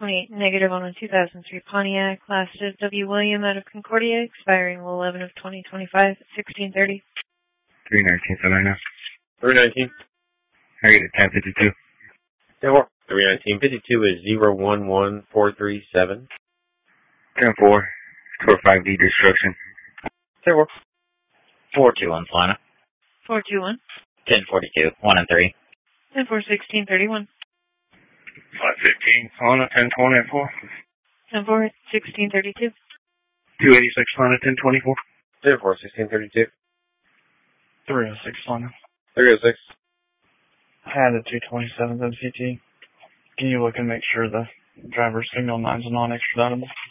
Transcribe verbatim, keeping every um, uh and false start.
twenty-eight negative on a two thousand three Pontiac, class of W. William out of Concordia, expiring eleven of twenty twenty-five at sixteen thirty. three nineteen, so right now. three nineteen. I get it, ten fifty-two. ten four. three nineteen fifty-two is zero one one four three seven. ten four. Tour five D destruction. ten four. four two one, Solana. four two one. ten forty-two, one and three. ten four sixteen thirty-one. five fifteen, Solana, ten twenty-four. ten four sixteen thirty-two. two eighty-six, Solana, ten twenty-four. ten four sixteen thirty-two. three oh six, Solana. three oh six. I had a two twenty-seven M C T. Can you look and make sure the driver's signal nine's non-extraditable?